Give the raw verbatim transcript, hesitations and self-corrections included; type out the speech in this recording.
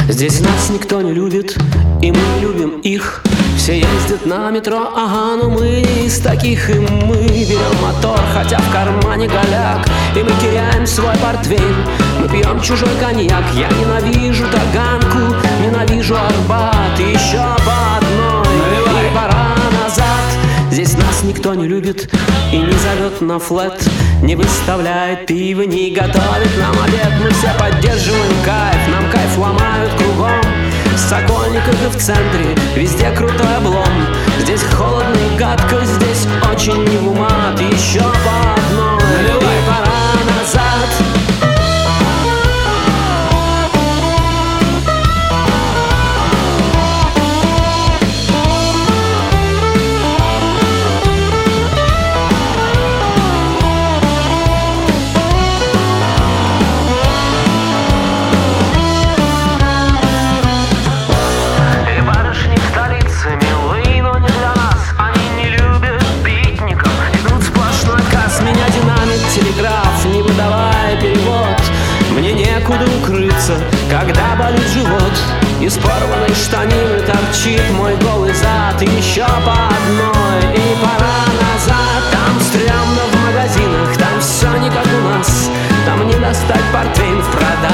Здесь нас никто не любит, и мы не любим их. Все ездят на метро, ага, но мы не из таких. И мы берем мотор, хотя в кармане голяк, и мы теряем свой портвейн. Мы пьем чужой коньяк. Я ненавижу Таганку, ненавижу Арбат. И еще по одной, и пора назад. Здесь нас никто не любит и не зовет на флэт, не выставляет пиво, не готовит нам обед. Мы все поддерживаем кайф, нам кайф ломают кругом. В Сокольниках и в центре везде крутой облом. Здесь холодно и гадко, здесь очень не в умат. Еще по одной, и пора назад. Телеграф, не выдавая перевод. Мне некуда укрыться, когда болит живот. Из порванной штанины торчит мой голый зад. И еще по одной, и пора назад. Там стрёмно в магазинах, там все не как у нас. Там не достать портвейн в продаже.